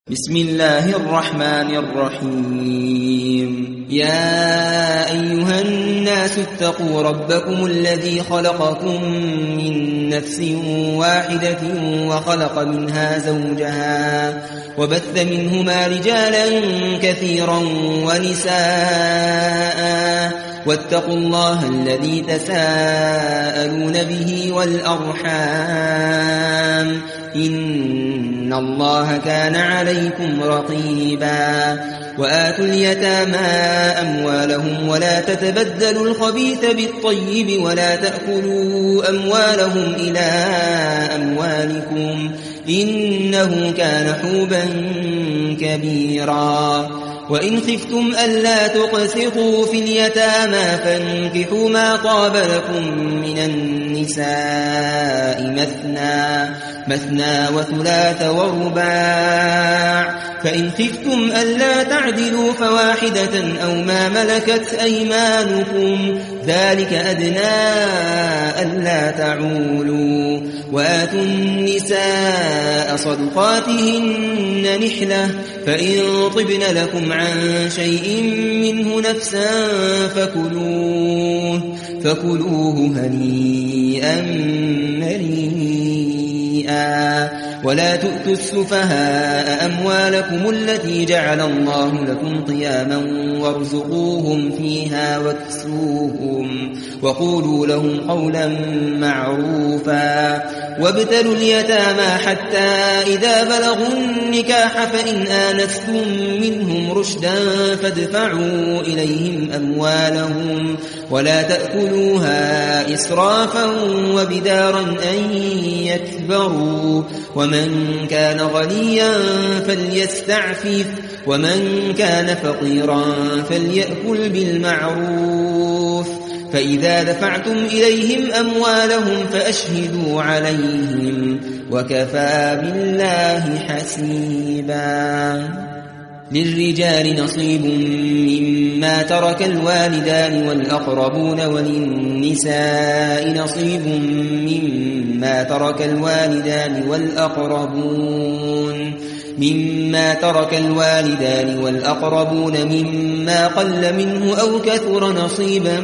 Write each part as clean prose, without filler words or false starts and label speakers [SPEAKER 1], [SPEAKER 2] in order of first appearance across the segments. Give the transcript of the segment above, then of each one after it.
[SPEAKER 1] بسم الله الرحمن الرحيم يا أيها الناس اتقوا ربكم الذي خلقكم من نفس واحدة وخلق منها زوجها وبث منهما رجالا كثيرا ونساء واتقوا الله الذي تساءلون به والأرحام إن الله كان عليكم رقيبا وآتوا اليتامى أموالهم ولا تتبدلوا الخبيث بالطيب ولا تأكلوا أموالهم إلى أموالكم إنه كان حوبا كبيرا وإن خفتم ألا تقسطوا في اليتامى فانكحوا ما طاب لكم من النساء مثنى وثلاث ورباع فإن خفتم ألا تعدلوا فواحدة أو ما ملكت أيمانكم ذلك أدنى ألا تعولوا وآتوا النساء صدقاتهن نحلة فإن طبن لكم عن شيء منه نفسا فكلوه هنيئا مريئا ولا تؤتوا السفهاء أموالكم التي جعل الله لكم قياما وارزقوهم فيها واكسوهم وقولوا لهم قولا معروفا وابتلوا اليتامى حتى إذا بلغوا النكاح فإن آنستم منهم رشدا فادفعوا إليهم أموالهم ولا تأكلوها إسرافا وبدارا أن يكبروا ومن كان غنيا فليستعفف ومن كان فقيرا فليأكل بالمعروف فإذا دفعتم إليهم أموالهم فأشهدوا عليهم وكفى بالله حسيبا للرجال نصيب مما ترك الوالدان والأقربون وللنساء نصيب مما ترك الوالدان والأقربون مما قل منه أو كثر نصيبا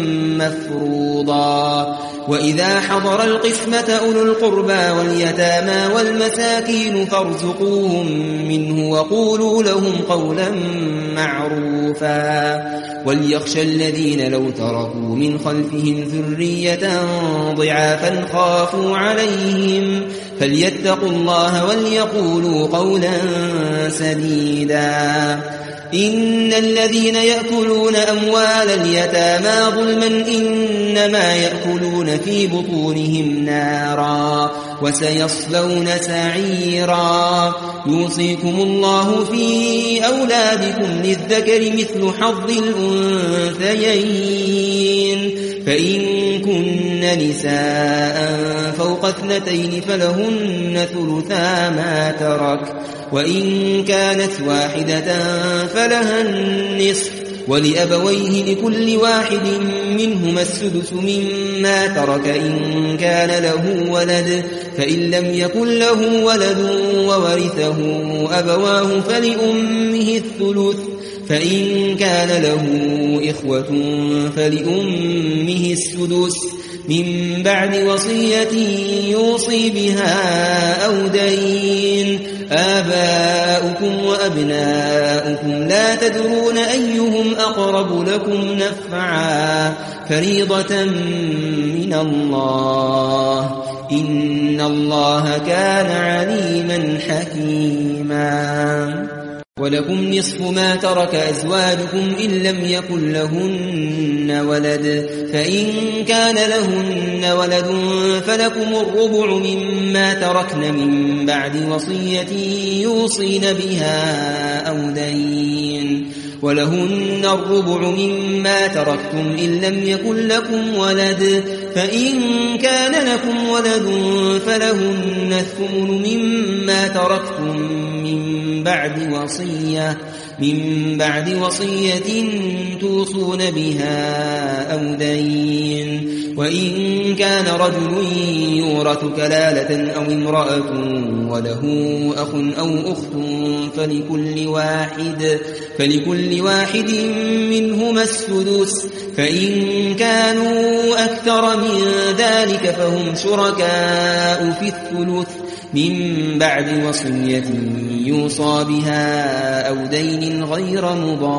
[SPEAKER 1] مفروضا وإذا حضر القسمة أولو القربى واليتامى والمساكين فارزقوهم منه وقولوا لهم قولا معروفا وليخشى الذين لو تركوا من خلفهم ذرية ضعافا خافوا عليهم فليتقوا الله وليقولوا قولا سديدا إن الذين يأكلون أموال اليتامى ظلما إنما يأكلون في بطونهم نارا وسيصلون سعيرا يوصيكم الله في أولادكم للذكر مثل حظ الأنثيين فإن كن نساء فوق 2 فلهن ثلثا ما ترك وإن كانت واحدة فلها النصف ولأبويه لكل واحد منهما السدس مما ترك إن كان له ولد فإن لم يكن له ولد وورثه أبواه فلأمه الثلث فإن كان له إخوة فلأمه السدس من بعد وصية يوصي بها أو دين آباؤكم وأبناؤكم لا تدرون أيهم أقرب لكم نفعا فريضة من الله إن الله كان عليما حكيما ولكم نصف ما ترك أزواجكم إن لم يكن لهن ولد فإن كان لهن ولد فلكم الربع مما تركن من بعد وصية يوصين بها أو دين ولهن الربع مما تركتم إن لم يكن لكم ولد فإن كان لكم ولد فلهن الثمن مما تركتم من من بعد وصية توصون بها أو دين. وإن كان رجل يورث كلالة أو امرأة وله أخ أو أخت فلكل واحد منهما السدس، فإن كانوا أكثر من ذلك فهم شركاء في الثلث من بعد وصية يوصى بها أو دين غير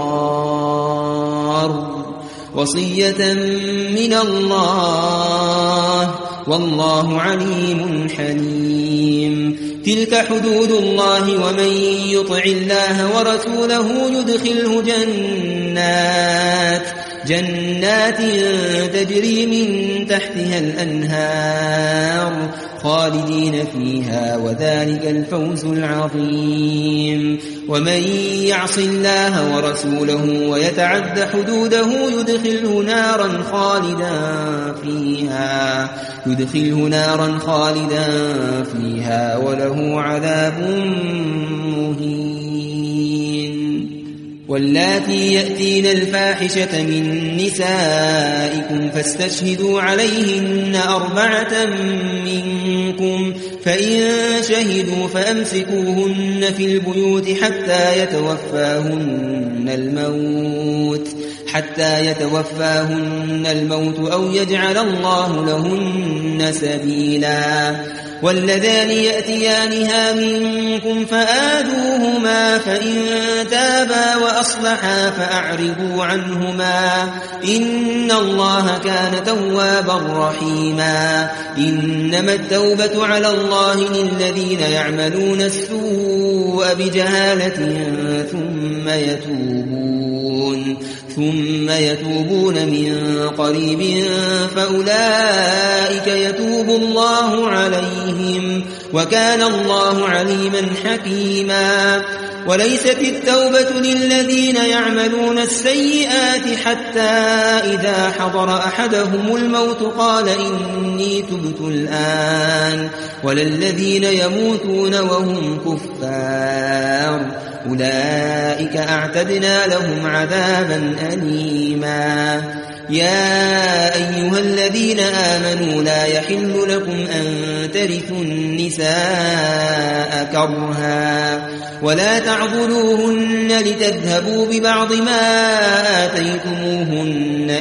[SPEAKER 1] مضار، وصية من الله والله عليم حليم. تلك حدود الله، ومن يطع الله ورسوله يدخله جنات تجري من تحتها الأنهار خالدين فيها، وذلك الفوز العظيم. ومن يعص الله ورسوله ويتعد حدوده يدخله نارا خالدا فيها وله عذاب مهين. واللاتي يأتين الفاحشة من نسائكم فاستشهدوا عليهن 4 منكم، فإن شهدوا فأمسكوهن في البيوت حتى يتوفاهن الموت أو يجعل الله لهن سبيلا. واللذان يأتيانها منكم فآذوهما، فإن تابا وأصلحا فأعرضوا عنهما، إن الله كان توابا رحيما. إنما التوبة على الله للذين يعملون السوء بجهالة ثم يتوبون من قريب فأولئك يتوب الله عليهم، وكان الله عليما حكيما. وليست التوبة للذين يعملون السيئات حتى إذا حضر أحدهم الموت قال إني تبت الآن، ولا الذين يموتون وهم كفار، أولئك أعتدنا لهم عذابا أليما. يا أيها الذين آمنوا لا يحل لكم أن ترثوا النساء كرها ولا تعضلوهن لتذهبوا ببعض ما آتيتموهن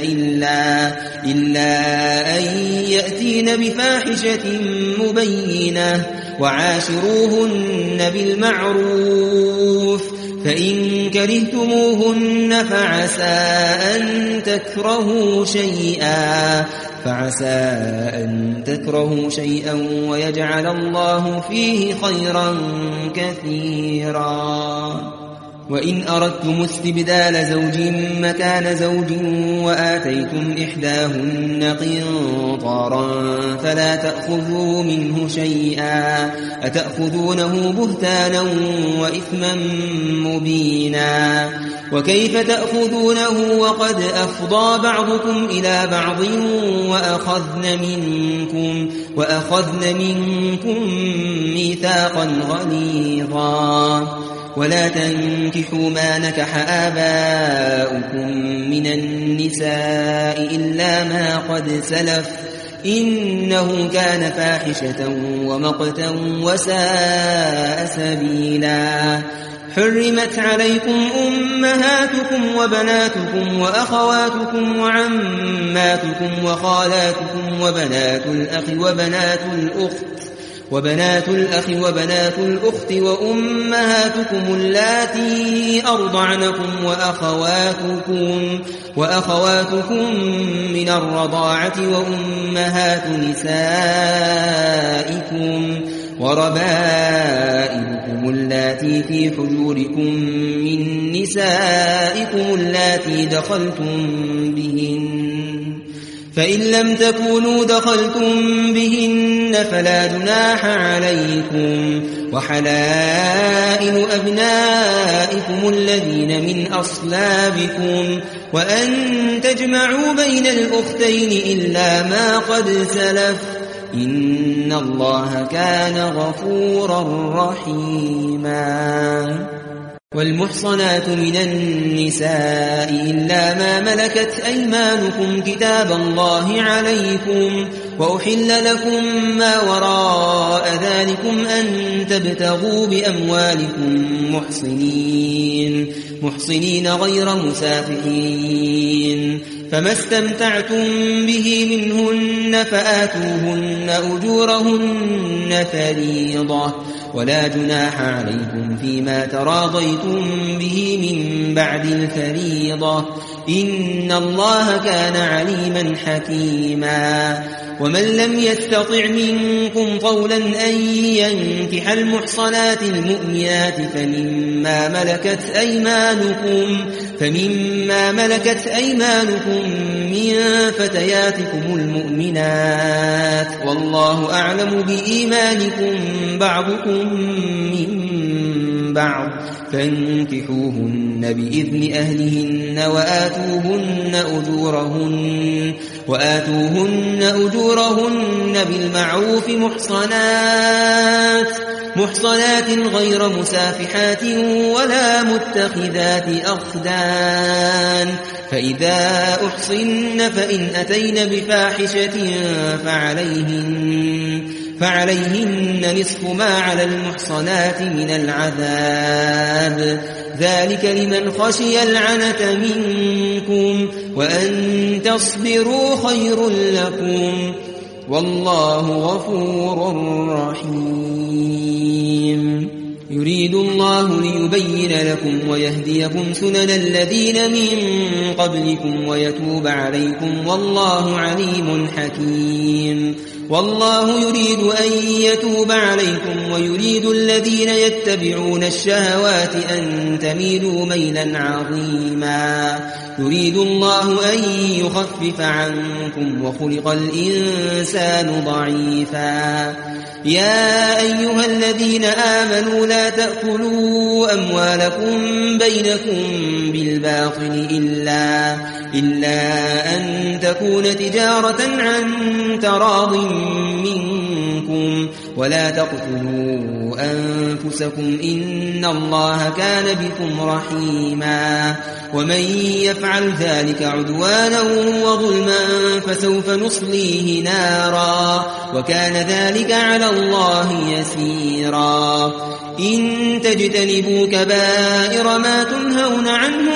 [SPEAKER 1] إلا أن يأتين بفاحشة مبينة، وعاشروهن بالمعروف، فإن كرهتموهن فعسى أن تكرهوا شيئا ويجعل الله فيه خيرا كثيرا. وإن أردتم استبدال زوج مكان زوج وآتيتم إحداهن قنطارا فلا تأخذوا منه شيئا، أتأخذونه بهتانا وإثما مبينا. وكيف تأخذونه وقد أفضى بعضكم إلى بعض وأخذن منكم ميثاقا غليظا. ولا تنكحوا ما نكح آباؤكم من النساء إلا ما قد سلف، إنه كان فاحشة ومقتا وساء سبيلا. حرمت عليكم أمهاتكم وبناتكم وأخواتكم وعماتكم وخالاتكم وبنات الأخ وبنات الأخت وأمهاتكم اللاتي أرضعنكم وأخواتكم من الرضاعة وأمهات نسائكم وربائبكم اللاتي في حجوركم من نسائكم اللاتي دخلتم بهن، فإن لم تكونوا دخلتم بهن فلا جناح عليكم. وحلائل أبنائكم الذين من أصلابكم، وأن تجمعوا بين الأختين إلا ما قد سلف، إن الله كان غفورا رحيما. والمحصنات من النساء إلا ما ملكت أيمانكم كتاب الله عليكم وأحل لكم ما وراء ذلكم أن تبتغوا بأموالكم محصنين غير مسافحين فما استمتعتم به منهن فآتوهن أجورهن فريضة ولا جناح عليكم فيما تراضيتم به من بعد الفريضة إن الله كان عليما حكيما ومن لم يستطع منكم طولا أن ينكح المحصنات المؤمنات فمما ملكت أيمانكم من فتياتكم المؤمنات والله أعلم بإيمانكم بعضكم من بعض فانكحوهن بإذن أهلهن وآتوهن أجورهن بالمعروف محصنات غير مسافحات ولا متخذات أخدان فإذا أحصن فإن أتين بفاحشة فعليهن نصف ما على المحصنات من العذاب ذلك لمن خشي العنة منكم وأن تصبروا خير لكم والله غفور رحيم يريد الله ليبين لكم ويهديكم سنن الذين من قبلكم ويتوب عليكم والله عليم حكيم والله يريد أن يتوب عليكم ويريد الذين يتبعون الشهوات أن تميلوا ميلا عظيما يريد الله أن يخفف عنكم وخلق الإنسان ضعيفا يا أيها الذين آمنوا لا تأكلوا أموالكم بينكم بالباطل إلا أن تكون تجارة عن تراض منكم ولا تقتلوا أنفسكم إن الله كان بكم رحيما ومن يفعل ذلك عدوانا وظلما فسوف نصليه نارا وكان ذلك على الله يسيرا إن تجتنبوا كبائر ما تنهون عنه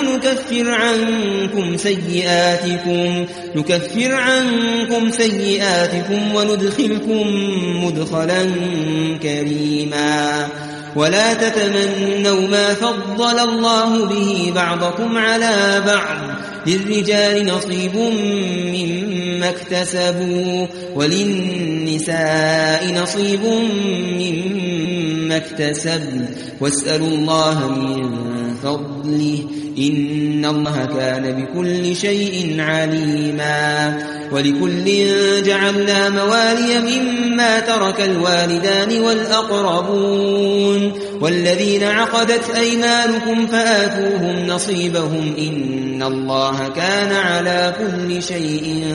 [SPEAKER 1] نكفر عنكم سيئاتكم وندخلكم مدخلا كريما ولا تتمنوا ما فضل الله به بعضكم على بعض للرجال نصيب مما اكتسبوا وللنساء نصيب مما اكتسبن واسألوا الله من فضله إن الله كان بكل شيء عليما ولكل جعلنا موالي مما ترك الوالدان والأقربون والذين عقدت أيمانكم فآتوهم نصيبهم إن الله كان على كل شيء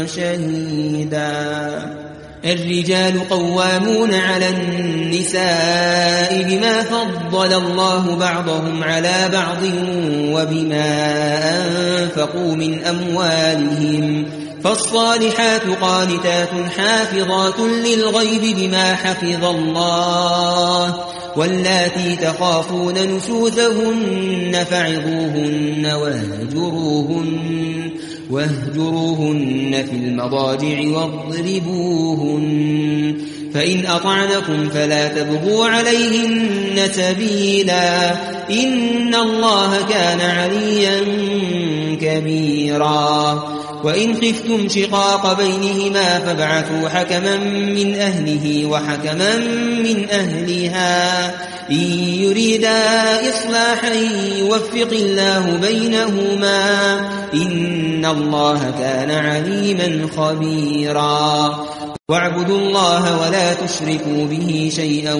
[SPEAKER 1] شهيدا الرجال قوامون على النساء بما فضل الله بعضهم على بعض وبما أنفقوا من أموالهم فالصالحات قانتات حافظات للغيب بما حفظ الله واللاتي تخافون نشوزهن فعظوهن واهجروهن في المضاجع واضربوهن فإن أطعنكم فلا تبغوا عليهن سبيلا إن الله كان عليا كبيرا وإن خفتم شقاق بينهما فابعثوا حكما من أهله وحكما من أهلها إن يريدا إصلاحا يوفق الله بينهما إن الله كان عليما خبيرا واعبدوا الله ولا تشركوا به شيئا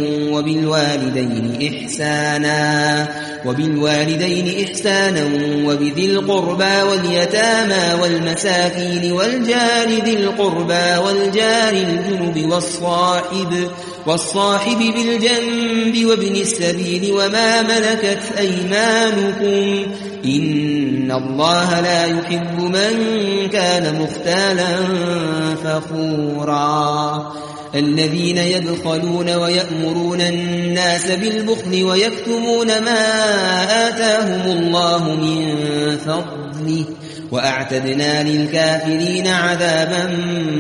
[SPEAKER 1] وبالوالدين إحسانا وبذي القربى واليتامى والمساكين والجار ذي القربى والجار الجنب والصاحب بالجنب وابن السبيل وما ملكت أيمانكم إن الله لا يحب من كان مختالا فخورا الذين يبخلون ويأمرون الناس بالبخل ويكتمون ما آتاهم الله من فضله وأعتدنا للكافرين عذابا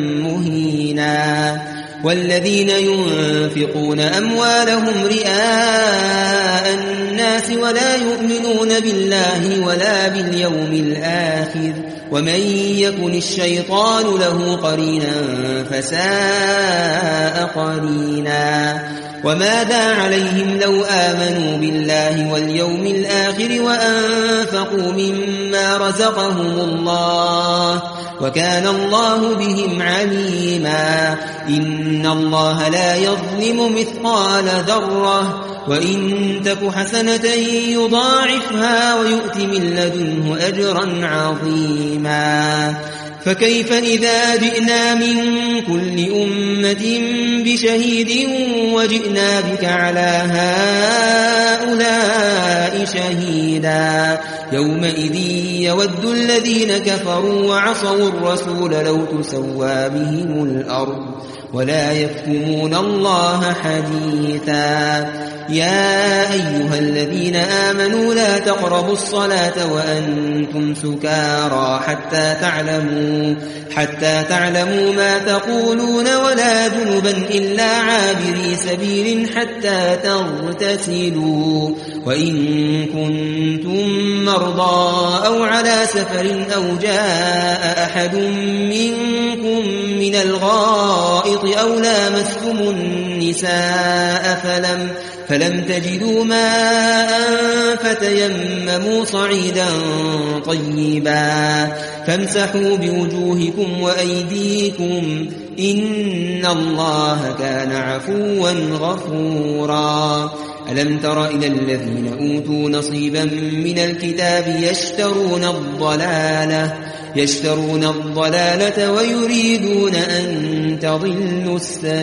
[SPEAKER 1] مهينا والذين ينفقون أموالهم رئاء الناس ولا يؤمنون بالله ولا باليوم الآخر ومن يكن الشيطان له قرينا فساء قرينا وماذا عليهم لو آمنوا بالله واليوم الآخر وأنفقوا مما رزقهم الله وكان الله بهم عليما إن الله لا يظلم مثقال ذرة وإن تك حسنة يضاعفها ويؤت من لدنه أجرا عظيما فكيف إذا جئنا من كل أمة بشهيد وجئنا بك على هؤلاء شهيدا يومئذ يود الذين كفروا وعصوا الرسول لو تسوى بهم الأرض ولا يكتمون الله حديثا يا أيها الذين آمنوا لا تقربوا الصلاة وأنتم سكارى حتى تعلموا ما تقولون ولا جنبا إلا عابري سبيل حتى تغتسلوا وإن كنتم مرضى أو على سفر أو جاء أحد منكم من الغائط أو لامستم النساء فلم تجدوا ماء فتيمموا صعيدا طيبا فامسحوا بوجوهكم وأيديكم إن الله كان عفوا غفورا ألم تر إلى الذين أوتوا نصيبا من الكتاب يشترون الضلالة ويريدون أن تضلوا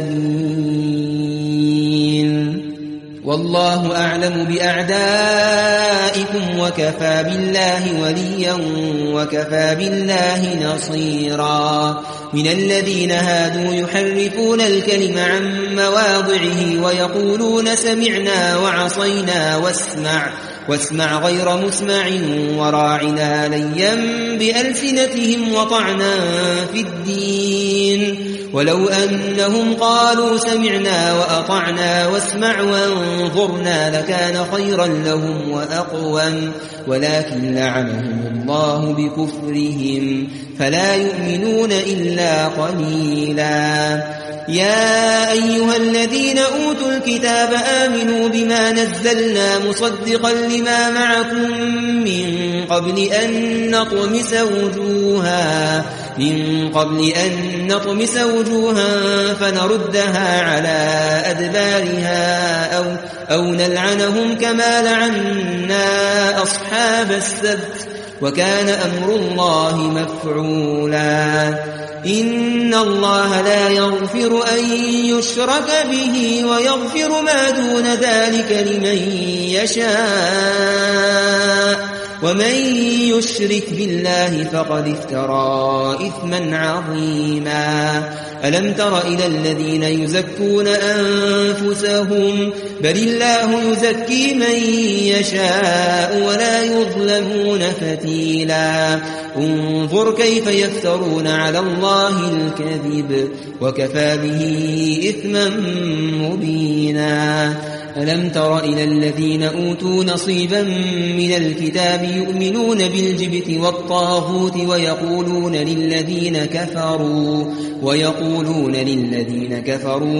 [SPEAKER 1] السبيل والله أعلم بأعدائكم وكفى بالله وليا وكفى بالله نصيرا من الذين هادوا يحرفون الكلم عن مواضعه ويقولون سمعنا وعصينا واسمع غير مسمع وراعنا ليا بألسنتهم وطعنا في الدين ولو أنهم قالوا سمعنا وأطعنا واسمع وانظرنا لكان خيرا لهم وأقوم ولكن لعنهم الله بكفرهم فلا يؤمنون إلا قليلا يا أيها الذين أوتوا الكتاب آمنوا بما نزلنا مصدقا لما معكم من قبل أن نطمس وجوها فنردها على أدبارها أو نلعنهم كما لعنا أصحاب السبت وكان أمر الله مفعولا إن الله لا يغفر أن يشرك به ويغفر ما دون ذلك لمن يشاء ومن يشرك بالله فقد افترى إثما عظيما ألم تر إلى الذين يزكون أنفسهم بل الله يزكي من يشاء ولا يظلمون فتيلا انظر كيف يفترون على الله الكذب وكفى به إثما مبينا ألم تر إلى الذين أوتوا نصيبا من الكتاب يؤمنون بالجبت والطاغوت ويقولون للذين كفروا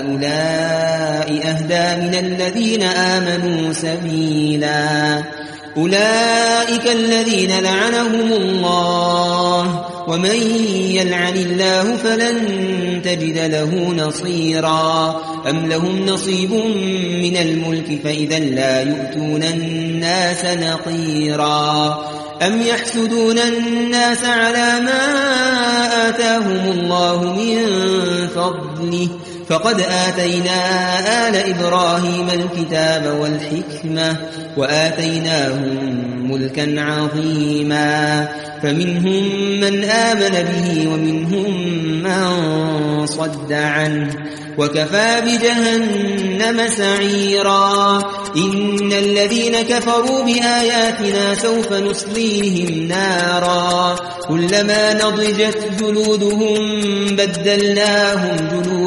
[SPEAKER 1] هؤلاء أهدى من الذين آمنوا سبيلا أولئك الذين لعنهم الله ومن يلعن الله فلن تجد له نصيرا أم لهم نصيب من الملك فإذا لا يؤتون الناس نقيرا أم يحسدون الناس على ما آتاهم الله من فضله فقد آتينا آل إبراهيم الكتاب والحكمة وآتيناهم ملكا عظيما فمنهم من آمن به ومنهم من صد عنه وكفى بجهنم سعيرا إن الذين كفروا بآياتنا سوف نصليهم نارا كلما نضجت جلودهم بدلناهم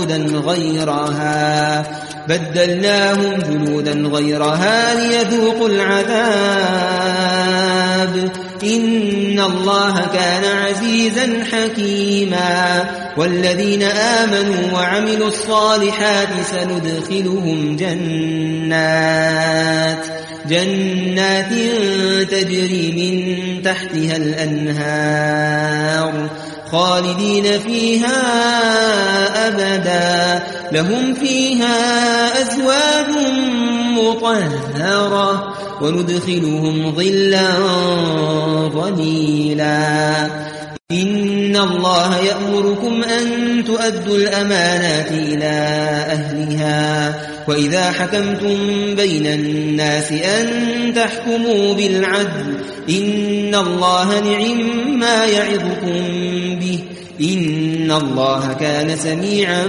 [SPEAKER 1] جلودا غيرها ليذوقوا العذاب إن الله كان عزيزا حكيما والذين آمنوا وعملوا الصالحات سندخلهم جنات تجري من تحتها الأنهار خالدين فيها أبدا لهم فيها أزواج مطهرة وندخلهم ظلا ظليلا إن الله يأمركم أن تؤدوا الأمانات إلى أهلها وإذا حكمتم بين الناس أن تحكموا بالعدل إن الله نعم ما يعظكم به إن الله كان سميعا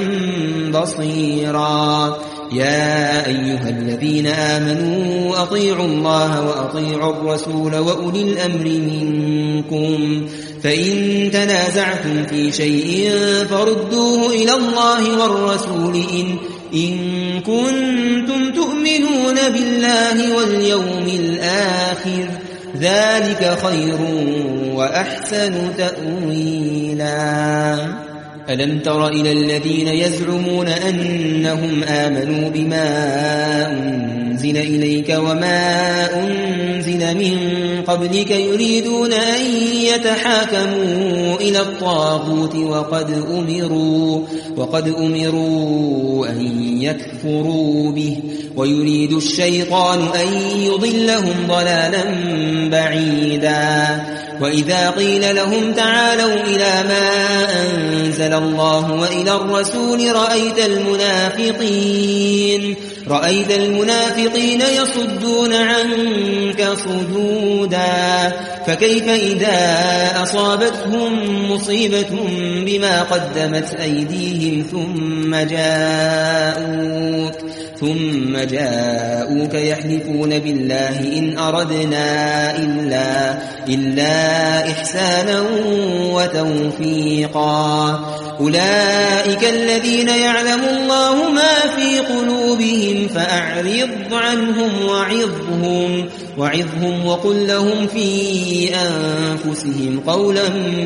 [SPEAKER 1] بصيرا يا أيها الذين آمنوا أطيعوا الله وأطيعوا الرسول وأولي الأمر منكم فإن تنازعتم في شيء فردوه إلى الله والرسول إن كنتم تؤمنون بالله واليوم الآخر ذلك خير وأحسن تأويلا ألم تر إلى الذين يزعمون أنهم آمنوا بما أنزل إليك وما أنزل من قبلك يريدون أن يتحاكموا إلى الطاغوت وقد أمروا أن يكفروا به ويريد الشيطان أن يضلهم ضلالا بعيدا وإذا قيل لهم تعالوا إلى ما أنزل الله وإلى الرسول رأيت المنافقين يصدون عنك صدودا فكيف إذا أصابتهم مصيبة بما قدمت أيديهم ثم جاءوك يحلفون بالله إن أردنا إلا إحسانا وتوفيقا أولئك الذين يعلم الله ما في قلوبهم فأعرض عنهم وعظهم وقل لهم في أنفسهم قولا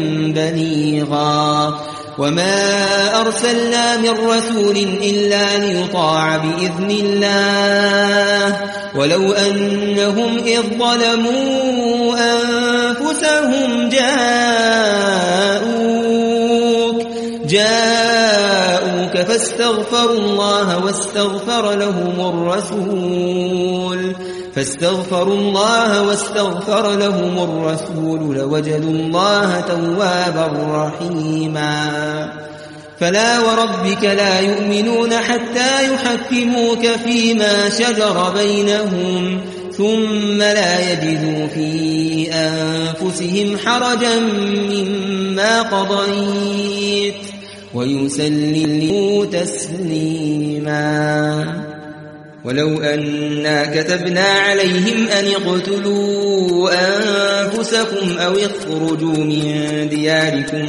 [SPEAKER 1] بليغا وما أرسلنا من رسول إلا ليطاع بإذن الله ولو أنهم إذ ظلموا أنفسهم جاءوك فاستغفروا الله واستغفر لهم الرسول لوجدوا الله توابا رحيما فلا وربك لا يؤمنون حتى يحكموك فيما شجر بينهم ثم لا يجدوا في أنفسهم حرجا مما قضيت ويسلموا تسليما ولو أنا كتبنا عليهم أن اقتلوا أنفسكم أو اخرجوا من دياركم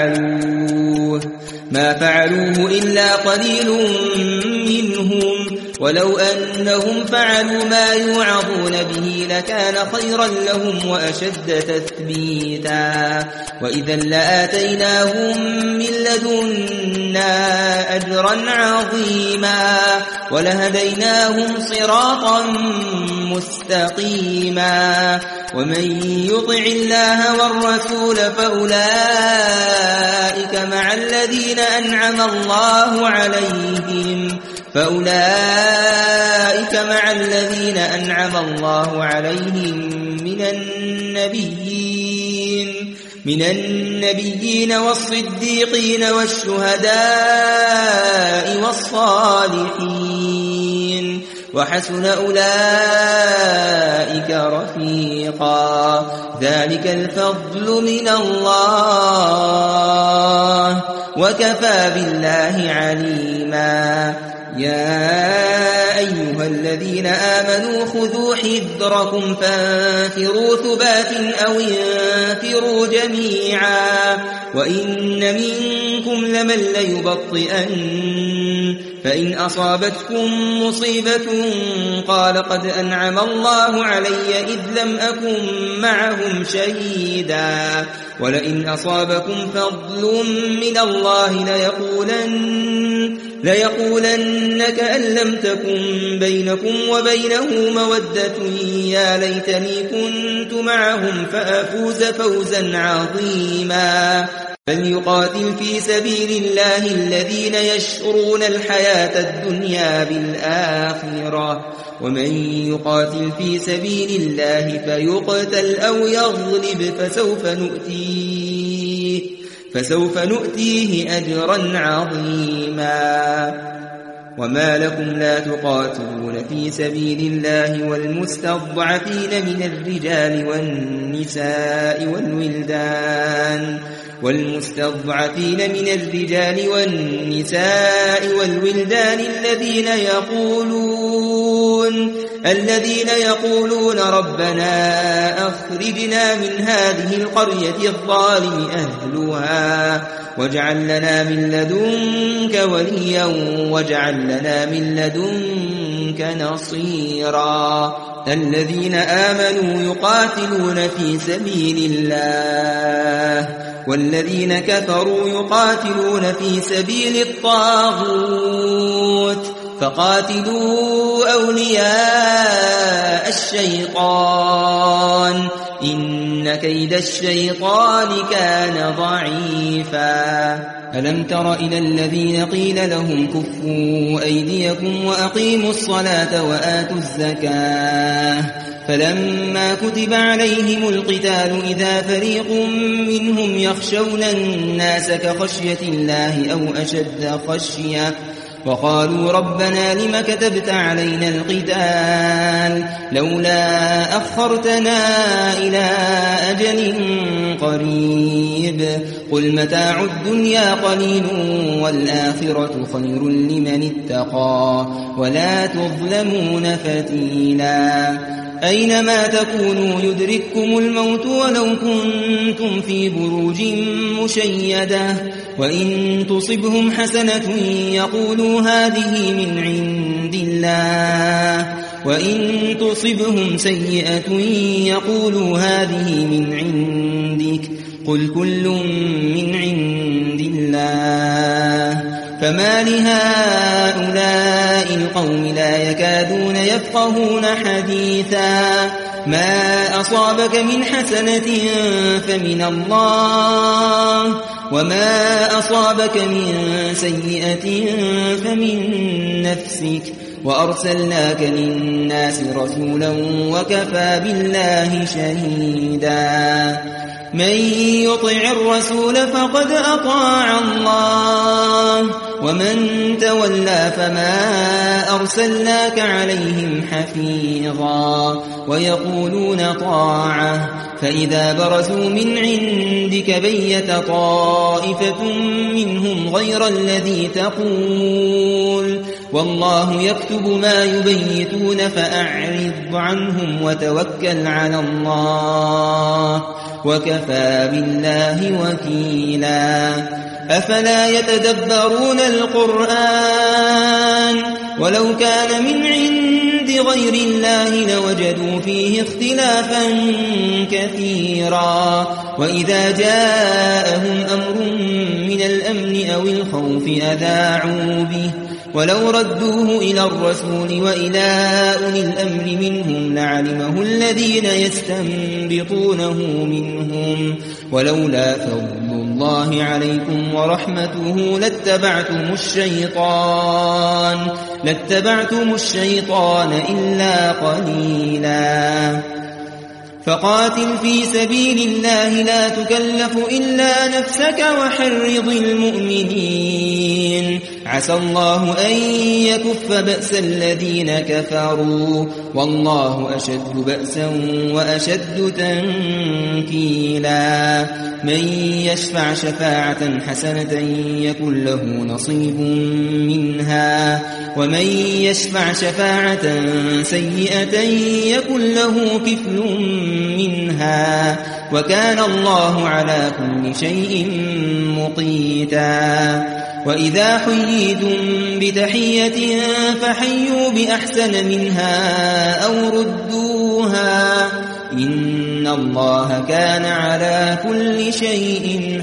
[SPEAKER 1] ما فعلوه إلا قليل منهم ولو أنهم فعلوا ما يوعظون به لكان خيرا لهم وأشد تثبيتا وإذا لآتيناهم من لدنا أجرا عظيما ولهديناهم صراطا مستقيما ومن يطع الله والرسول فأولئك مع الذين أنعم الله عليهم من النبيين والصديقين والشهداء والصالحين وحسن أولئك رفيقا ذلك الفضل من الله وكفى بالله عليما يا أيها الذين آمنوا خذوا حذركم فانفروا ثبات أو انفروا جميعا وإن منكم لمن ليبطئن فإن أصابتكم مصيبة قال قد أنعم الله علي إذ لم أكن معهم شهيدا ولئن أصابكم فضل من الله ليقولن كأن لم تكن بينكم وبينه مودة يا ليتني كنت معهم فأفوز فوزا عظيما فليقاتل في سبيل الله الذين يشرون الحياة الدنيا بالآخرة ومن يقاتل في سبيل الله فيقتل أو يغلب فسوف نؤتيه أجرا عظيما وما لكم لا تقاتلون في سبيل الله والمستضعفين من الرجال والنساء الذين يقولون ربنا أخرجنا من هذه القرية الظالم أهلها واجعل لنا من لدنك وليا واجعل لنا من لدنك نصيرا الذين آمنوا يقاتلون في سبيل الله والذين كفروا يقاتلون في سبيل الطاغوت فقاتلوا أولياء الشيطان إن كيد الشيطان كان ضعيفا ألم تر إلى الذين قيل لهم كفوا أيديكم وأقيموا الصلاة وآتوا الزكاة فلما كتب عليهم القتال إذا فريق منهم يخشون الناس كخشية الله أو أشد خشية وقالوا ربنا لم كتبت علينا القتال لولا أخرتنا إلى أجل قريب قل متاع الدنيا قليل والآخرة خير لمن اتقى ولا تظلمون فتيلا أينما تكونوا يدرككم الموت ولو كنتم في بروج مشيدة وإن تصبهم حسنة يقولوا هذه من عند الله وإن تصبهم سيئة يقولوا هذه من عندك قل كل من عند الله فما لهؤلاء القوم لا يكادون يفقهون حديثا ما أصابك من حسنة فمن الله وما أصابك من سيئة فمن نفسك وأرسلناك للناس رسولا وكفى بالله شهيدا من يطع الرسول فقد أطاع الله ومن تولى فما أرسلناك عليهم حفيظا ويقولون طاعة فإذا برزوا من عندك بيت طائفة منهم غير الذي تقول والله يكتب ما يبيتون فأعرض عنهم وتوكل على الله وكفى بالله وكيلا أفلا يتدبرون القرآن ولو كان من عند غير الله لوجدوا فيه اختلافا كثيرا وإذا جاءهم أمر من الأمن أو الخوف أذاعوا به ولو ردوه إلى الرسول وإلى أولي الأمر منهم لعلمه الذين يستنبطونه منهم ولولا فضل الله عليكم ورحمته لاتبعتم الشيطان إلا قليلا فقاتل في سبيل الله لا تكلف إلا نفسك وحرض المؤمنين عسى الله أن يكف بأس الذين كفروا والله أشد بأسا وأشد تنكيلا من يشفع شفاعة حسنة يكن له نصيب منها ومن يشفع شفاعة سيئة يكن له كفل منها وكان الله على كل شيء مقيتا وإذا حييتم بتحية فحيوا بأحسن منها أو ردوها إن الله كان على كل شيء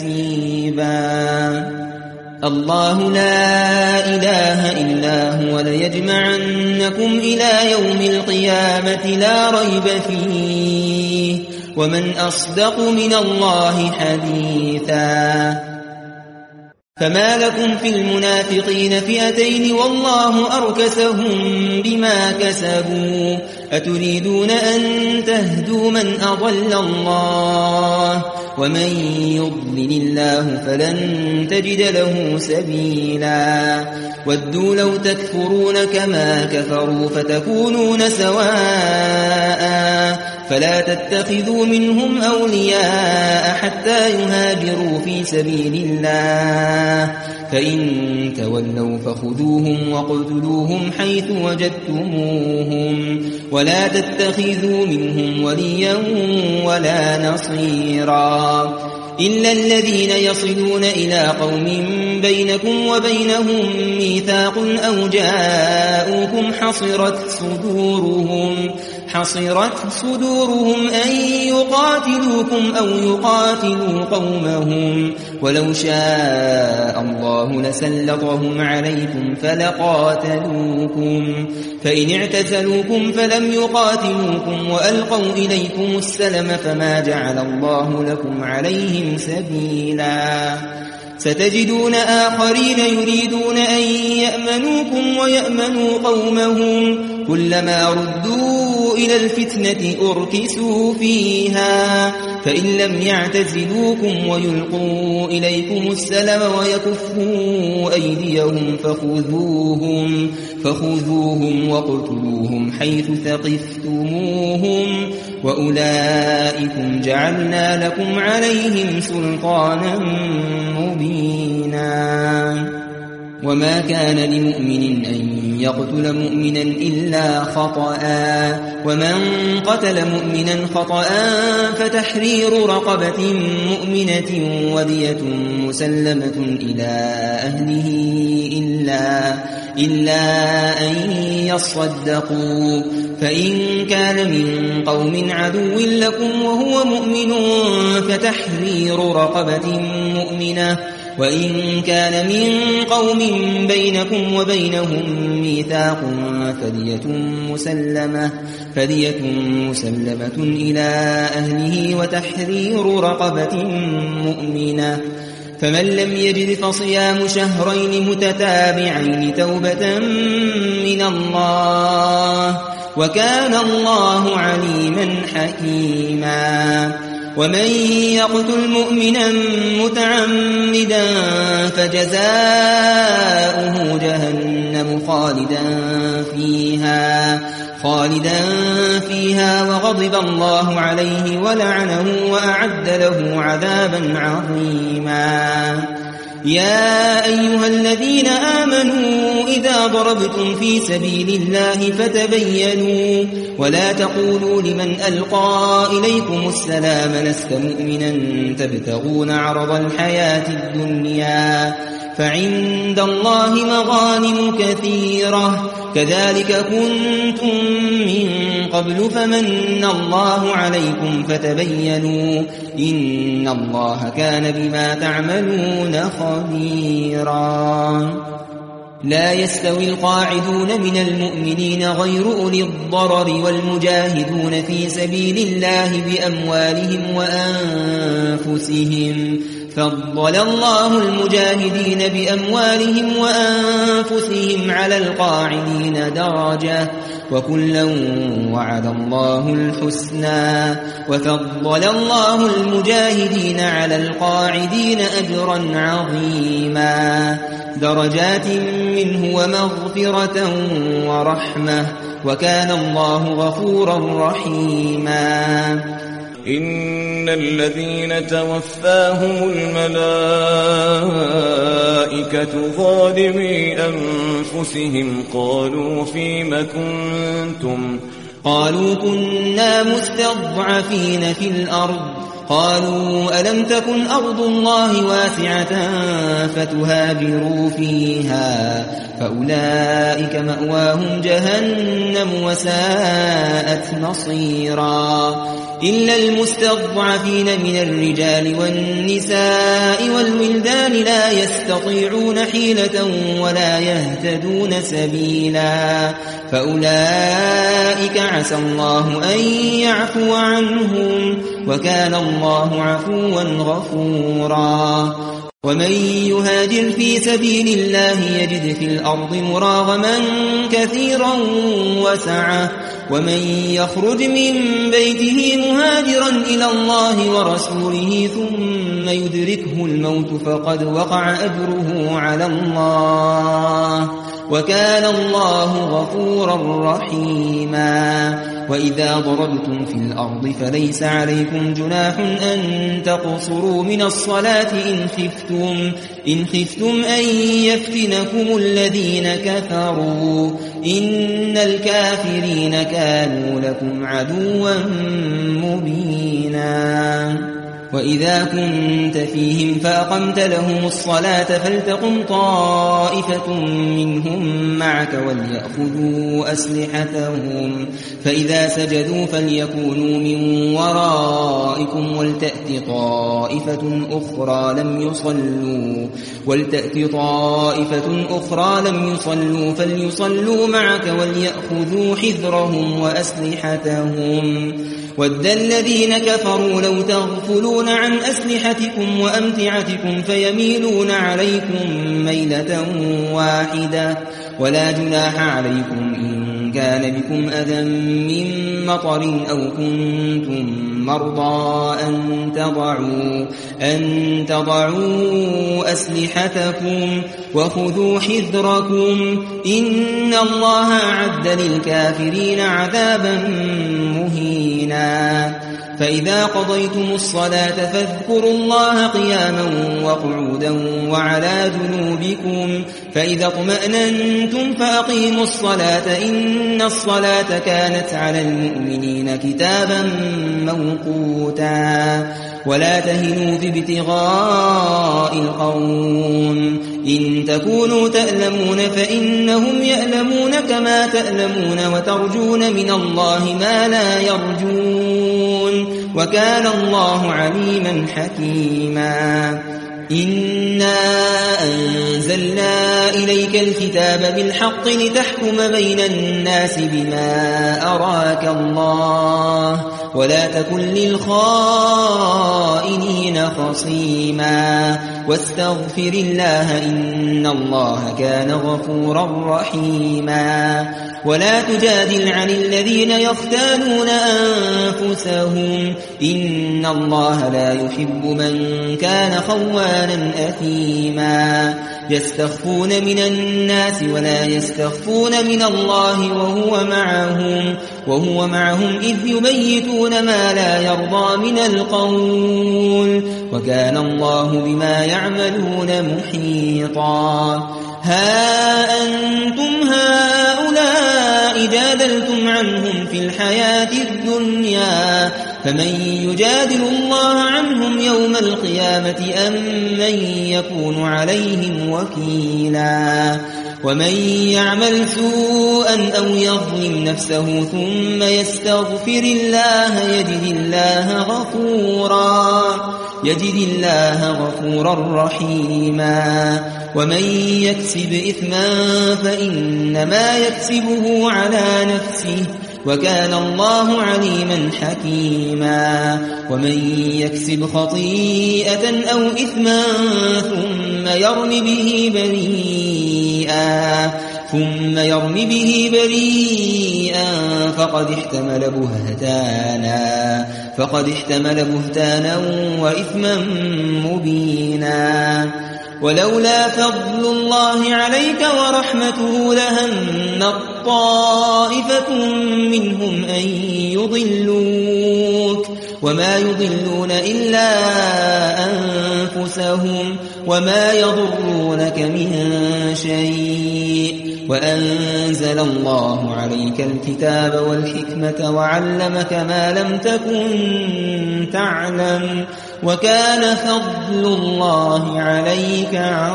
[SPEAKER 1] حسيبا الله لا إله إلا هو ليجمعنكم إلى يوم القيامة لا ريب فيه ومن أصدق من الله حديثا فما لكم في المنافقين فئتين والله أركسهم بما كسبوا أتريدون أن تهدوا من أضل الله ومن يضلل الله فلن تجد له سبيلا ودوا لو تكفرون كما كفروا فتكونون سواء فلا تتخذوا منهم أولياء حتى يهاجروا في سبيل الله فإن تولوا فخذوهم وقتلوهم حيث وجدتموهم ولا تتخذوا منهم وليا ولا نصيرا إلا الذين يصلون إلى قوم بينكم وبينهم ميثاق أو جاءوكم حصرت صدورهم أن يقاتلوكم أو يقاتلوا قومهم ولو شاء الله لسلطهم عليكم فلقاتلوكم فإن اعتزلوكم فلم يقاتلوكم وألقوا إليكم السلم فما جعل الله لكم عليهم سبيلا ستجدون آخرين يريدون أن يأمنوكم ويأمنوا قومهم كلما ردوا إلى الفتنة أركسوا فيها فإن لم يعتزلوكم ويلقوا إليكم السلم ويكفوا أيديهم فخذوهم وقتلوهم حيث ثقفتموهم وأولئكم جعلنا لكم عليهم سلطانا مبينا وما كان لمؤمن أن يقتل مؤمنا إلا خطأ ومن قتل مؤمنا خطأ فتحرير رقبة مؤمنة ودية مسلمة إلى أهله إلا أن يصدقوا فإن كان من قوم عدو لكم وهو مؤمن فتحرير رقبة مؤمنة وإن كان من قوم بينكم وبينهم ميثاق فدية مسلمة إلى أهله وتحرير رقبة مؤمنة فمن لم يجد فصيام شهرين متتابعين توبة من الله وكان الله عليما حكيما ومن يقتل مؤمنا متعمدا فجزاؤه جهنم خالدا فيها وغضب الله عليه ولعنه وأعد له عذابا عظيما يا أيها الذين آمنوا إذا ضربتم في سبيل الله فتبينوا ولا تقولوا لمن ألقى إليكم السلام لست مؤمنا تبتغون عرض الحياة الدنيا فعند الله مغانم كثيرة كذلك كنتم من قبل فمن الله عليكم فتبينوا إن الله كان بما تعملون خبيرا لا يستوي القاعدون من المؤمنين غير أولي الضرر والمجاهدون في سبيل الله بأموالهم وأنفسهم فضل الله المجاهدين بأموالهم وأنفسهم على القاعدين درجة وكلا وعد الله الحسنى وفضل الله المجاهدين على القاعدين أجرا عظيما درجات منه ومغفرة ورحمة وكان الله غفورا رحيما
[SPEAKER 2] إن الذين توفاهم الملائكة ظالمي أنفسهم قالوا فيم كنتم
[SPEAKER 1] قالوا كنا مستضعفين في الأرض قالوا ألم تكن أرض الله واسعة فتهاجروا فيها فأولئك مأواهم جهنم وساءت مصيرا إلا المستضعفين من الرجال والنساء والولدان لا يستطيعون حيلة ولا يهتدون سبيلا فأولئك عسى الله أن يعفو عنهم وكان الله عفوا غفورا ومن يهاجر في سبيل الله يجد في الأرض مراغما كثيرا وسعة ومن يخرج من بيته مهاجرا إلى الله ورسوله ثم يدركه الموت فقد وقع أجره على الله وكان الله غفورا رحيما وإذا ضربتم في الأرض فليس عليكم جناح أن تقصروا من الصلاة إن خفتم أن يفتنكم الذين كفروا إن الكافرين كانوا لكم عدوا مبينا وإذا كنت فيهم فأقمت لهم الصلاة فلتقم طائفة منهم معك وليأخذوا أسلحتهم فإذا سجدوا فليكونوا من ورائكم ولتأت طائفة أخرى لم يصلوا فليصلوا معك وليأخذوا حذرهم وأسلحتهم ود الذين كفروا لو تغفلون عن أسلحتكم وأمتعتكم فيميلون عليكم ميلة واحدة ولا جناح عليكم إن كان بكم أذى من مطر أو كنتم مرضى أن تضعوا أسلحتكم وخذوا حذركم إن الله أعد للكافرين عذابا مهينا فإذا قضيتم الصلاة فاذكروا الله قياما وقعودا وعلى جنوبكم فإذا اطمأننتم فأقيموا الصلاة إن الصلاة كانت على المؤمنين كتابا موقوتا ولا تهنوا في ابتغاء القوم إن تكونوا تألمون فإنهم يألمون كما تألمون وترجون من الله ما لا يرجون وكان الله عليما حكيما إنا أنزلنا إليك الكتاب بالحق لتحكم بين الناس بما أراك الله ولا تكن للخائنين خصيما واستغفر الله إن الله كان غفورا رحيما ولا تجادل عن الذين يختانون أنفسهم إن الله لا يحب من كان خوانا أثيما يستخفون من الناس ولا يستخفون من الله وهو معهم إذ يبيتون ما لا يرضى من القول وكان الله بما يعملون محيطا ها أنتم هؤلاء جادلتم عنهم في الحياة الدنيا فمن يجادل الله عنهم يوم القيامة أم من يكون عليهم وكيلا ومن يعمل سوءا أو يظلم نفسه ثم يستغفر الله يجد الله غفورا رحيما ومن يكسب إثما فإنما يكسبه على نفسه وكان الله عليما حكيما ومن يكسب خطيئة أو إثما ثم يرم به بريئا فقد احتمل بهتانا وإثما مبينا ولولا فضل الله عليك ورحمته لهم طائفة منهم أن يضلوك وما يضلون إلا أنفسهم وما يضرونك من شيء وأنزل الله عليك الكتاب والحكمة وعلمك ما لم تكن تعلم وكان فضل الله عليك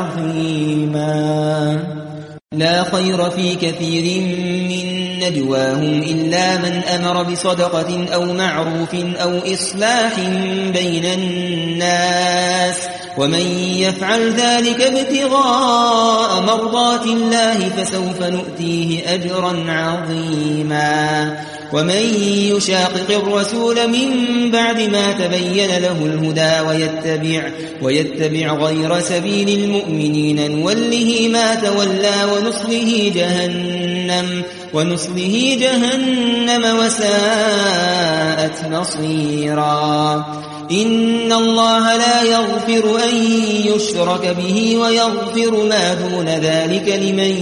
[SPEAKER 1] عظيما لا خير في كثير من نجواهم إلا من أمر بصدقة أو معروف أو إصلاح بين الناس ومن يفعل ذلك ابتغاء مرضات الله فسوف نؤتيه أجرا عظيما ومن يشاقق الرسول من بعد ما تبين له الهدى ويتبع غير سبيل المؤمنين نوله ما تولى ونصله جهنم وساءت مصيرا إن الله لا يغفر أن يشرك به ويغفر ما دون ذلك لمن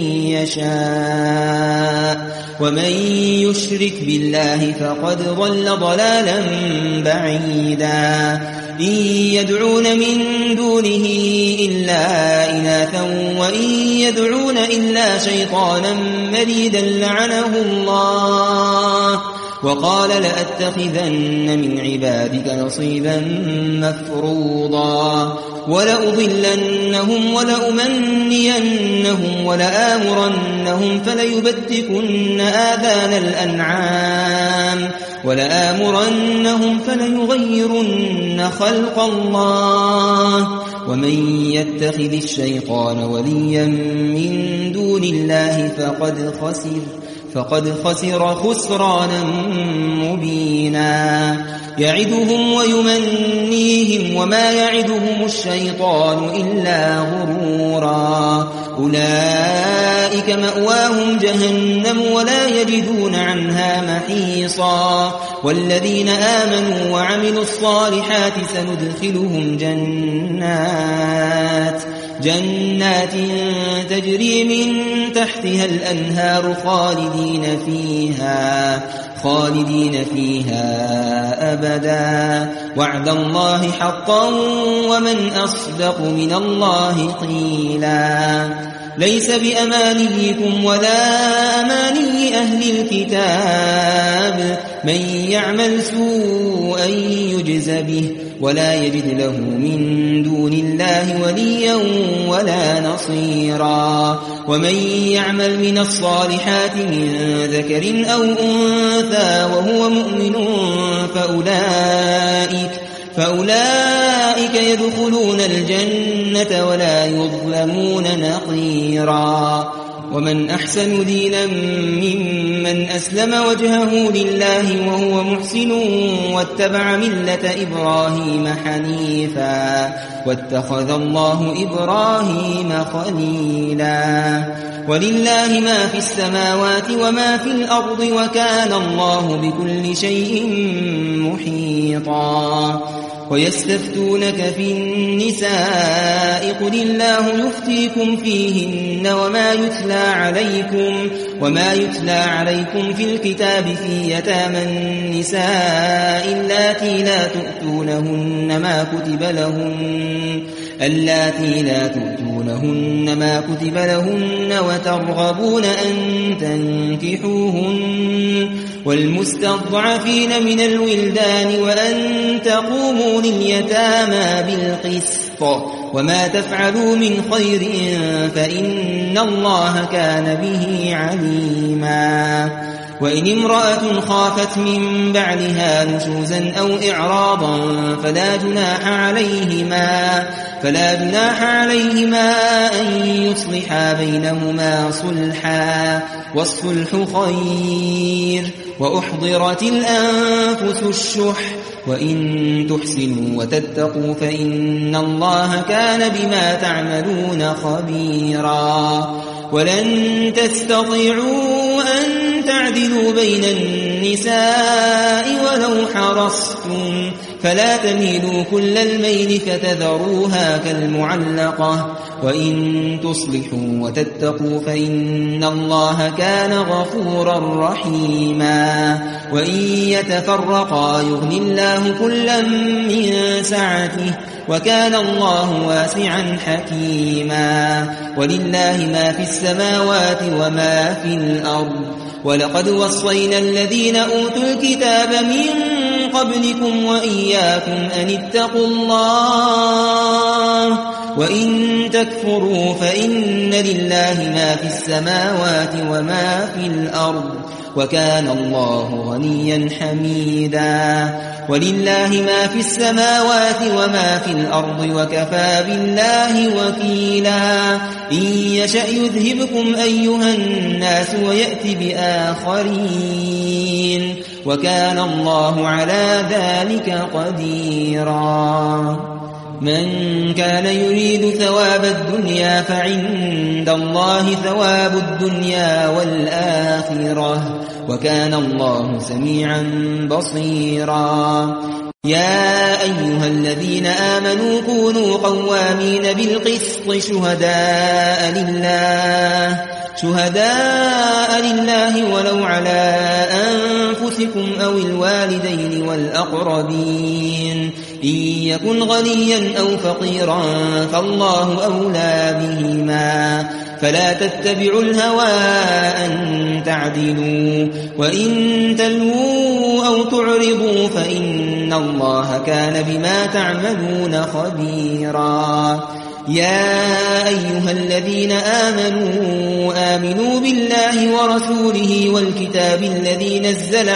[SPEAKER 1] يشاء ومن يشرك بالله فقد ضل ضلالا بعيدا إن يدعون من دونه إلا إناثا وإن يدعون إلا شيطانا مريدا لعنه الله وقال لأتخذن من عبادك نصيبا مفروضا ولأضلنهم ولأمنينهم ولآمرنهم فليبتكن آذان الأنعام ولآمرنهم فليغيرن خلق الله ومن يتخذ الشيطان وليا من دون الله فقد خسر خسرانا مبينا يعدهم ويمنيهم وما يعدهم الشيطان إلا غرورا أولئك مأواهم جهنم ولا يجدون عنها محيصا والذين آمنوا وعملوا الصالحات سندخلهم جنات تجري من تحتها الأنهار خالدين فيها أبدا وعد الله حقا ومن أصدق من الله قيلا ليس بأمانيكم ولا أماني أهل الكتاب من يعمل سوءا يجز به ولا يجد له من دون الله وليا ولا نصيرا ومن يعمل من الصالحات من ذكر أو أنثى وهو مؤمن فأولئك يدخلون الجنة ولا يظلمون نقيرا ومن أحسن دينا ممن أسلم وجهه لله وهو محسن واتبع ملة إبراهيم حنيفا واتخذ الله إبراهيم خليلا ولله ما في السماوات وما في الأرض وكان الله بكل شيء محيطا ويستفتونك في النساء قل الله يفتيكم فيهن وما يتلى عليكم في الكتاب في يتامى النساء اللاتي لا تؤتونهن تعلمونهن ما كتب لهن وترغبون أن تنكحوهن والمستضعفين من الولدان وأن تقوموا لليتامى بالقسط وما تفعلوا من خير فإن الله كان به عليما وإن امرأة خافت من بعلها نشوزا أو إعراضا فلا جناح عليهما أن يصلحا بينهما صلحا والصلح خير وأحضرت الأنفس الشح وإن تحسنوا وتتقوا فإن الله كان بما تعملون خبيرا ولن تستطيعوا أن تعدلوا بين النساء ولو حرصتم فلا تميلوا كل الميل فتذروها كالمعلقة وإن تصلحوا وتتقوا فإن الله كان غفورا رحيما وإن يتفرقا يغن الله كلا من سعته وكان الله واسعا حكيما ولله ما في السماوات وما في الأرض ولقد وصينا الذين أوتوا الكتاب من قبلكم وإياكم أن اتقوا الله وإن تكفروا فإن لله ما في السماوات وما في الأرض وكان الله غنيا حميدا ولله ما في السماوات وما في الأرض وكفى بالله وكيلا إن يشأ يذهبكم أيها الناس ويأتي بآخرين وكان الله على ذلك قديرا من كان يريد ثواب الدنيا فعند الله ثواب الدنيا والآخرة وكان الله سميعا بصيرا يا أيها الذين آمنوا كونوا قوامين بالقسط شهداء لله ولو على أنفسكم أو الوالدين والأقربين إن يكن غنيا أو فقيرا فالله أولى بهما فلا تتبعوا الهوى أن تعدلوا وإن تلووا أو تعرضوا فإن الله كان بما تعملون خبيرا يا أيها الذين آمنوا بالله ورسوله والكتاب الذي نزل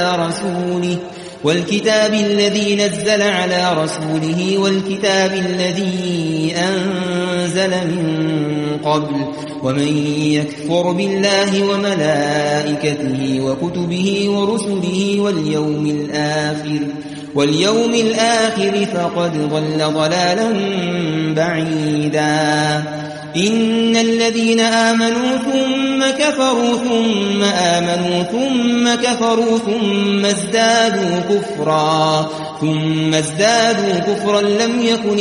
[SPEAKER 1] على رسوله والكتاب الذي أنزل من قبل ومن يكفر بالله وملائكته وكتبه ورسله واليوم الآخر فقد ضل ضلالا بعيدا إن الذين آمنوا ثم كفروا ثم آمنوا ثم كفروا ثم ازدادوا كفرا لم يكن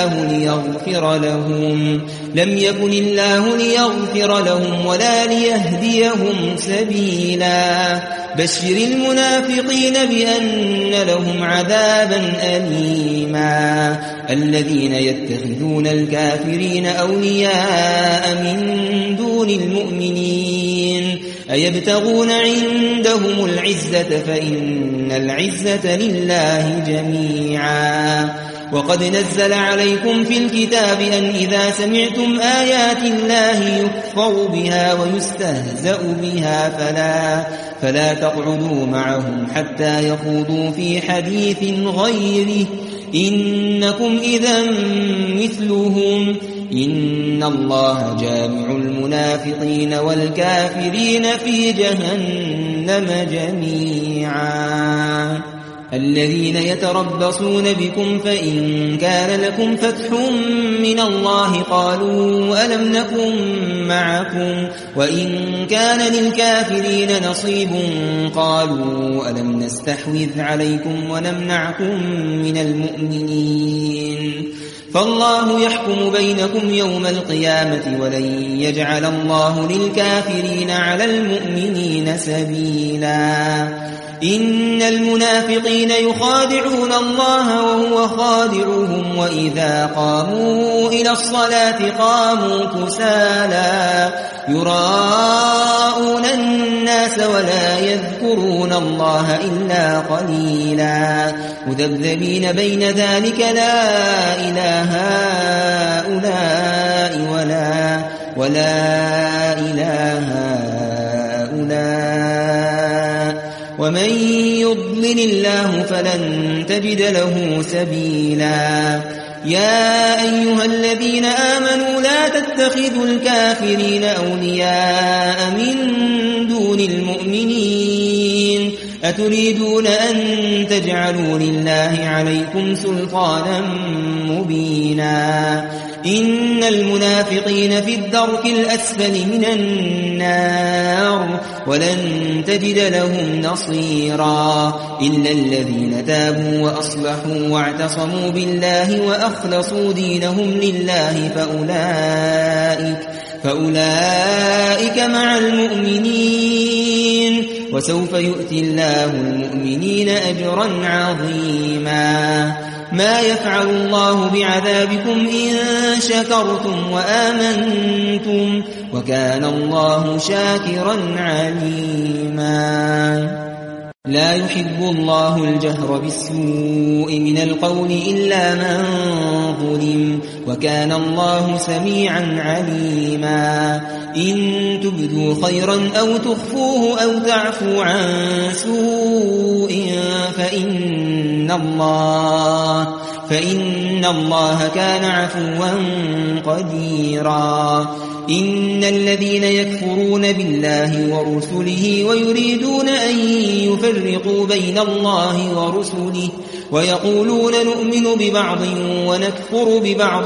[SPEAKER 1] الله ليغفر لهم ولا ليهديهم سبيلا بشر المنافقين بأن لهم عذابا أليما الذين يتخذون الكافرين أولياء من دون المؤمنين أيبتغون عندهم العزة فإن العزة لله جميعا وقد نزل عليكم في الكتاب أن إذا سمعتم آيات الله يكفر بها ويستهزأ بها فلا تقعدوا معهم حتى يخوضوا في حديث غيره إنكم إذا مثلهم إن الله جامع المنافقين والكافرين في جهنم جميعا الذين يتربصون بكم فإن كان لكم فتح من الله قالوا ألم نكن معكم وإن كان للكافرين نصيب قالوا ألم نستحوذ عليكم ونمنعكم من المؤمنين فالله يحكم بينكم يوم القيامة ولن يجعل الله للكافرين على المؤمنين سبيلا إن المنافقين يخادعون الله وهو خادعهم وإذا قاموا إلى الصلاة قاموا كسالى يراءون الناس ولا يذكرون الله إلا قليلا مذبذبين بين ذلك لا إله هؤلاء ولا إله هؤلاء ومن يضلل الله فلن تجد له سبيلا يا أيها الذين آمنوا لا تتخذوا الكافرين أولياء من دون المؤمنين أتريدون أن تجعلوا لله عليكم سلطانا مبينا إن المنافقين في الدرك الأسفل من النار ولن تجد لهم نصيرا إلا الذين تابوا وأصلحوا واعتصموا بالله وأخلصوا دينهم لله فأولئك مع المؤمنين وسوف يؤتي الله المؤمنين أجرا عظيما ما يفعل الله بعذابكم إن شكرتم وآمنتم وكان الله شاكرا عليما لا يحب الله الجهر بالسوء من القول إلا من ظلم وكان الله سميعا عليما إن تبدوا خيرا أو تخفوه أو تعفو عن سوء فإن الله كان عفوا قديرا إن الذين يكفرون بالله ورسله ويريدون أن يفرقوا بين الله ورسله ويقولون نؤمن ببعض ونكفر ببعض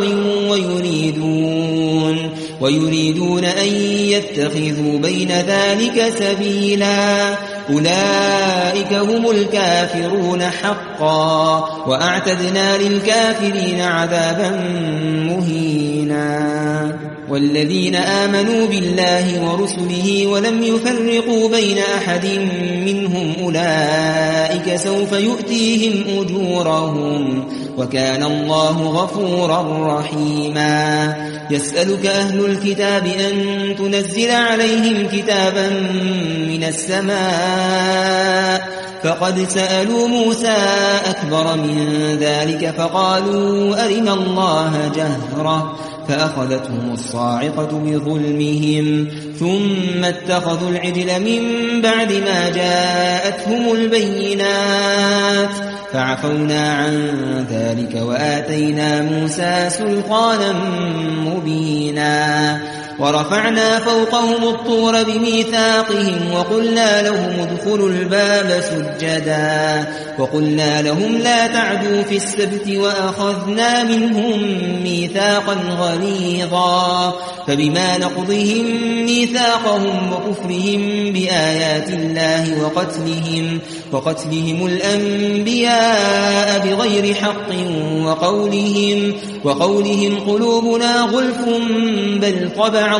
[SPEAKER 1] ويريدون أن يتخذوا بين ذلك سبيلا أولئك هم الكافرون حقا وأعتدنا للكافرين عذابا مهينا والذين آمنوا بالله ورسله ولم يفرقوا بين أحد منهم أولئك سوف يؤتيهم أجورهم وكان الله غفورا رحيما يسألك أهل الكتاب أن تنزل عليهم كتابا من السماء فقد سألوا موسى أكبر من ذلك فقالوا أرنا الله جهرة فأخذتهم الصاعقة بظلمهم ثم اتخذوا العجل من بعد ما جاءتهم البينات فعفونا عن ذلك وآتينا موسى سلطانا مبينا ورفعنا فوقهم الطور بميثاقهم وقلنا لهم ادخلوا الباب سجدا وقلنا لهم لا تعدوا في السبت وأخذنا منهم ميثاقا غليظا فبما نقضهم ميثاقهم وكفرهم بآيات الله وقتلهم الأنبياء بغير حق وقولهم قلوبنا غلف بل طبع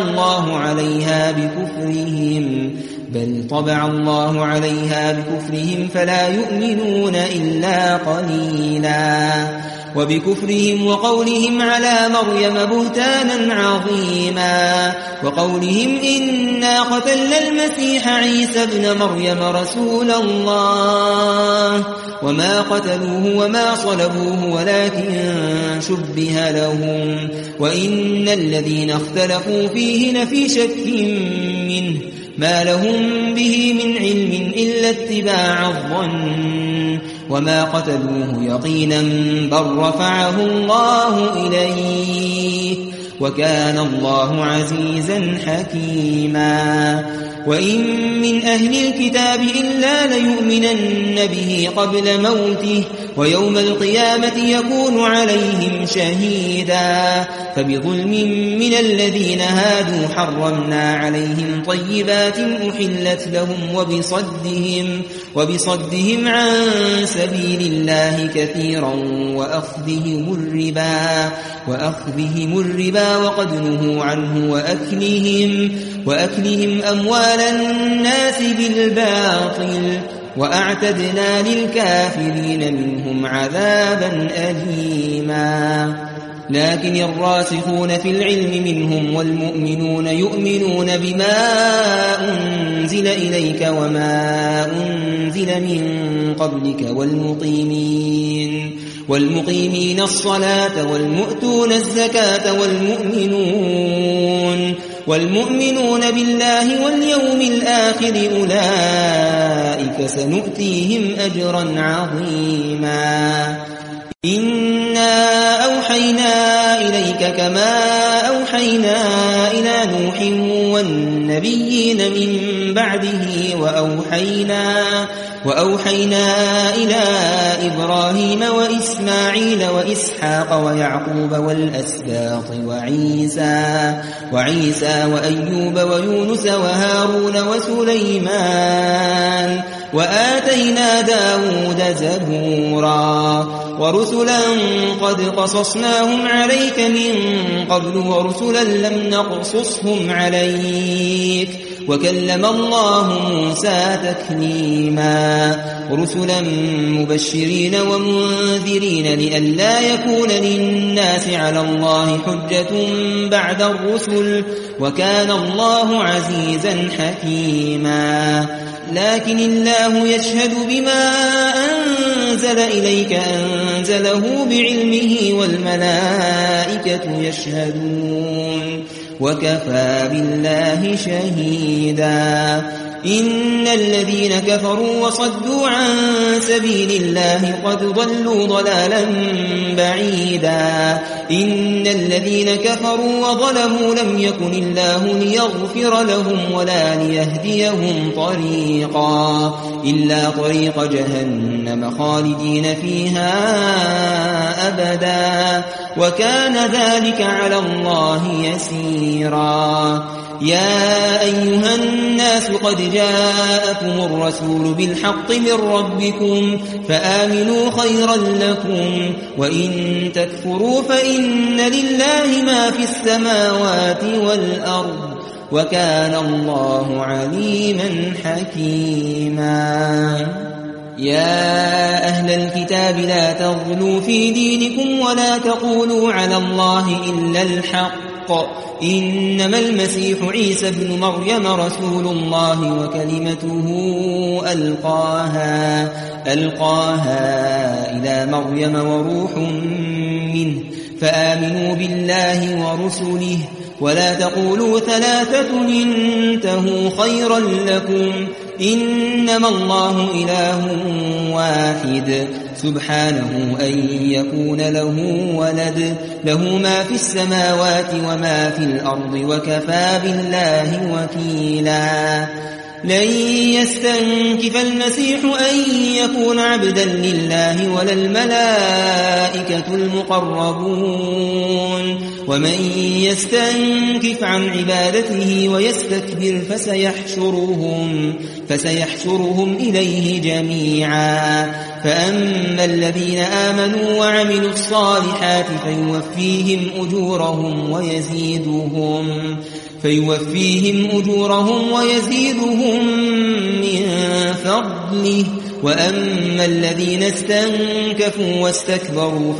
[SPEAKER 1] الله عليها بكفرهم فلا يؤمنون إلا قليلا وبكفرهم وقولهم على مريم بهتانا عظيما وقولهم إنا قتلنا المسيح عيسى ابن مريم رسول الله وما قتلوه وما صلبوه ولكن شبه لهم وإن الذين اختلفوا فيه لفي شك منه ما لهم به من علم إلا اتباع الظن وما قتلوه يقينا بل رفعه الله إليه وكان الله عزيزا حكيما وإن من أهل الكتاب إلا ليؤمنن به قبل موته ويوم القيامة يكون عليهم شهيدا فبظلم من الذين هادوا حرمنا عليهم طيبات أحلت لهم وبصدهم عن سبيل الله كثيرا وأخذهم الربا وقد نهوا عنه وأكلهم أموال الناس بالباطل وأعتدنا للكافرين منهم عذابا أليما. لكن الراسخون في العلم منهم والمؤمنون يؤمنون بما أنزل إليك وما أنزل من قبلك والمقيمين الصلاة والمؤتون الزكاة والمؤمنون بالله واليوم الآخر أولئك سنؤتيهم أجرا عظيما. إنا أوحينا إليك كما أوحينا إلى نوح والنبيين من بعده وأوحينا إلى إبراهيم وإسماعيل وإسحاق ويعقوب والأسباط وعيسى وأيوب ويونس وهارون وسليمان وآتينا داود زبورا ورسلا قد قصصناهم عليك من قبل ورسلا لم نقصصهم عليك وكلم الله موسى تكليما رسلا مبشرين ومنذرين لئلا يكون للناس على الله حجة بعد الرسل وكان الله عزيزا حكيما. لكن الله يشهد بما أنزل إليك أنزله بعلمه والملائكة يشهدون وكفى بالله شهيدا. إن الذين كفروا وصدوا عن سبيل الله قد ضلوا ضلالا بعيدا. إن الذين كفروا وظلموا لم يكن الله ليغفر لهم ولا ليهديهم طريقا إلا طريق جهنم خالدين فيها أبدا وكان ذلك على الله يسيرا. يا أيها الناس قد جاءكم الرسول بالحق من ربكم فآمنوا خيرا لكم وإن تكفروا فإن لله ما في السماوات والأرض وكان الله عليما حكيما. يا أهل الكتاب لا تغلوا في دينكم ولا تقولوا على الله إلا الحق إنما المسيح عيسى ابن مريم رسول الله وكلمته ألقاها إلى مريم وروح منه فآمنوا بالله ورسله ولا تقولوا ثلاثة انتهوا خيرا لكم إنما الله إله واحد سبحانه أن يكون له ولد له ما في السماوات وما في الأرض وكفى بالله وكيلا. لن يستنكف المسيح أن يكون عبدا لله ولا الملائكة المقربون ومن يستنكف عن عبادته ويستكبر فسيحشرهم إليه جميعا. فأما الذين آمنوا وعملوا الصالحات فيوفيهم أجورهم ويزيدهم من فضله. وأما الذين استنكفوا واستكبروا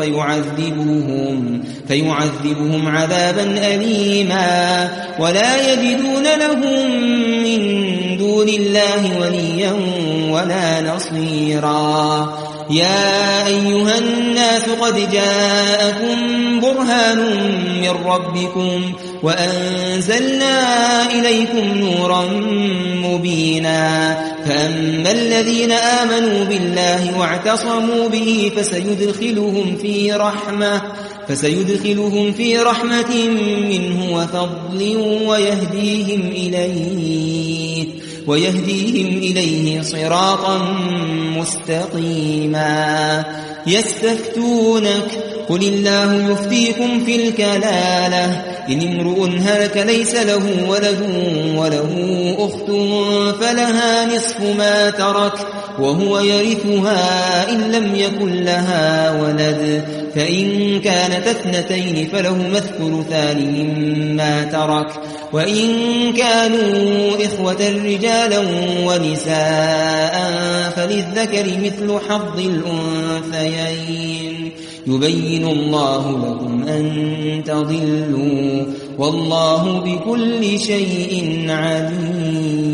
[SPEAKER 1] فيعذبهم عذابا أليما ولا يجدون لهم من دون الله وليا ولا نصيرا. يا أيها الناس قد جاءكم برهان من ربكم وأنزلنا إليكم نورا مبينا. فأما الذين آمنوا بالله واعتصموا به فسيدخلهم في رحمة منه وفضل ويهديهم إليه صراطا مستقيما. يستفتونك قل الله يفتيكم في الكلالة إن امرؤ هلك ليس له ولد وله أخت فلها نصف ما ترك وهو يرثها إن لم يكن لها ولد فإن كانت اثنتين فلهما الثلثان مما ترك وإن كانوا إخوة رجالا ونساء فللذكر مثل حظ الأنثيين يبين الله لكم أن تضلوا والله بكل شيء عليم.